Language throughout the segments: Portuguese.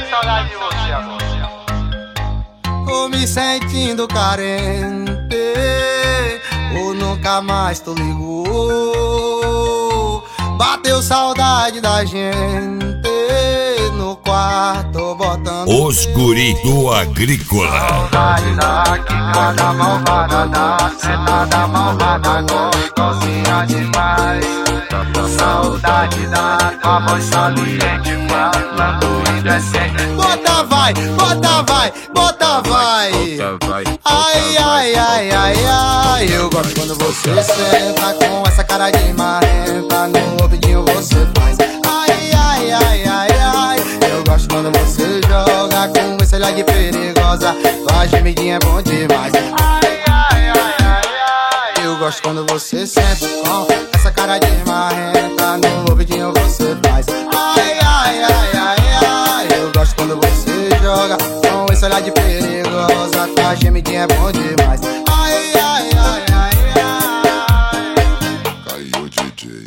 saudade de você agora. Tô me sentindo carente, ou nunca mais tu ligou. Bateu saudade da gente no quarto, botando Os guri do Agrícola. Saudade da quicada malvada, da sentada malvada, gostosinha demais. Saudade da tua voz saliente, falando indecente. bota vai, bota vai, bota vai. Ai, ai, ai, ai, ai. Eu gosto quando você senta com essa cara de marrenta, no ouvidinho você faz. Ai, ai, ai, ai, ai. Eu gosto quando você joga com esse olhar de perigosa, tua gemidinha é bom demais. Ai, ai, ai, ai, ai. Eu gosto quando você senta com essa cara de marrenta, no ouvidinho você faz. Ai, ai, ai, ai, ai. Eu gosto quando você joga com esse olhar de perigosa, tua gemidinha é bom demais. Ai, ai, ai, ai, ai. Caiu o DJ.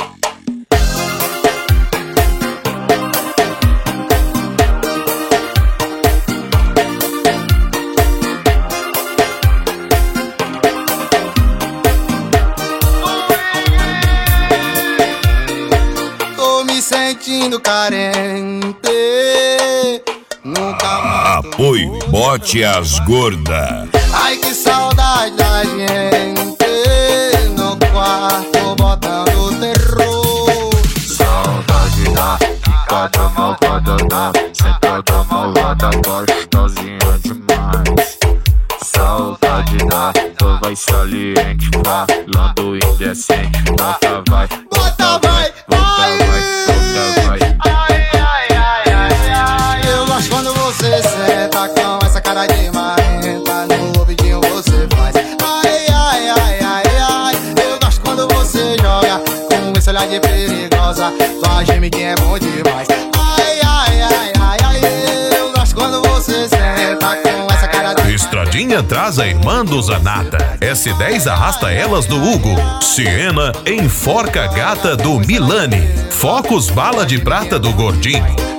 Tô me sentindo carente, nunca mais. Apoio Bote as Gorda. Ai, que saudade da gente no quarto botando terror. Saudade da quicada malvada, da sentada malvada, gostosinha demais. Saudade da tua voz saliente, falando indecente. Bota vai, Bota vai, vai, bota vai. ai, ai, ai, ai, ai. Eu gosto quando você senta com essa cara de marrenta, no ouvidinho você faz. Ai, ai, ai, ai, ai. Eu gosto quando você joga com esse olhar de perigosa, tua gemidinha é bom demais. Ai, ai, ai, ai, ai. Eu gosto quando você senta com essa cara de Estradinha traz a irmã do Zanata. S10 arrasta elas do Hugo. Siena enforca a gata do Milani. Focos bala de prata do Gordinho.